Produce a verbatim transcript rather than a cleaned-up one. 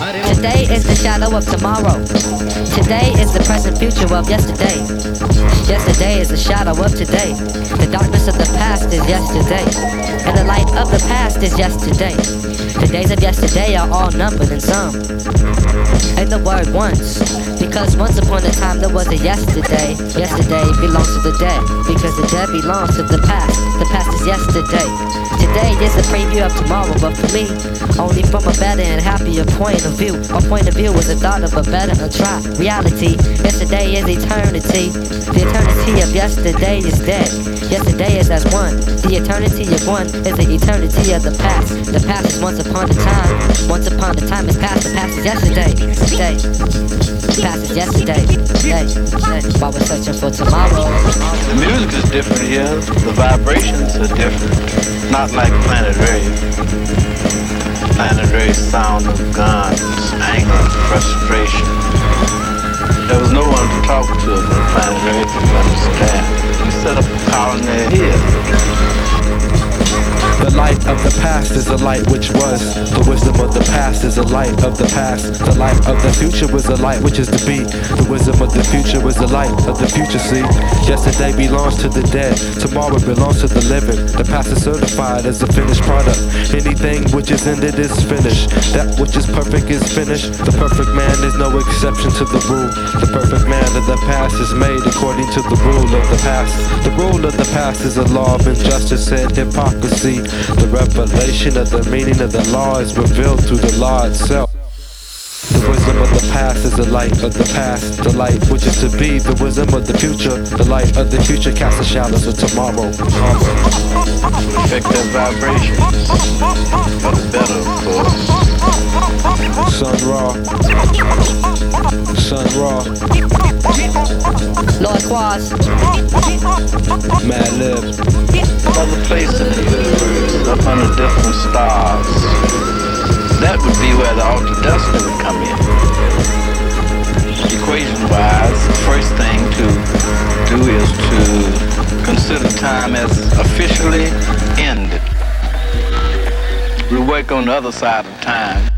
Today is the shadow of tomorrow. Today is the present future of yesterday. Yesterday is the shadow of today. The darkness of the past is yesterday, and the light of the past is yesterday. The days of yesterday are all numbered and some. And the word once, because once upon a time there was a yesterday. Yesterday belongs to the dead, because the dead belongs to the past. The past is yesterday. Today is a preview of tomorrow, but for me, only from a better and happier point of view. My point of view is the thought of a better and try reality. Yesterday is eternity. The eternity of yesterday is dead. Yesterday is as one. The eternity of one is the eternity of the past. The past is once upon a time. Once upon a time is past. The past is yesterday. Day. The past is yesterday. Day. Day. While we're searching for tomorrow. The music is different here. The vibrations are different. Not like Planet Rave. Planet Rave's sound of guns, anger, frustration. There was no one to talk to but Planet Rave to understand. We set up a colony here. The light of the past is a light which was. The wisdom of the past is a light of the past. The light of the future was a light which is to be. The wisdom of the future is the light of the future, see. Yesterday belongs to the dead. Tomorrow belongs to the living. The past is certified as a finished product. Anything which is ended is finished. That which is perfect is finished. The perfect man is no exception to the rule. The perfect man of the past is made according to the rule of the past. The rule of the past is a law of injustice and hypocrisy. The revelation of the meaning of the law is revealed through the law itself. The wisdom of the past is the light of the past. The light which is to be. The wisdom of the future. The light of the future casts the shadows of tomorrow. Affect their vibrations for the better, of course. Sun Ra. Sun Ra. Lord Quas. Mad Lib. Another place in the universe, up under different stars. That would be where the alter destiny would come in. Equation-wise, the first thing to do is to consider time as officially ended. We work on the other side of time.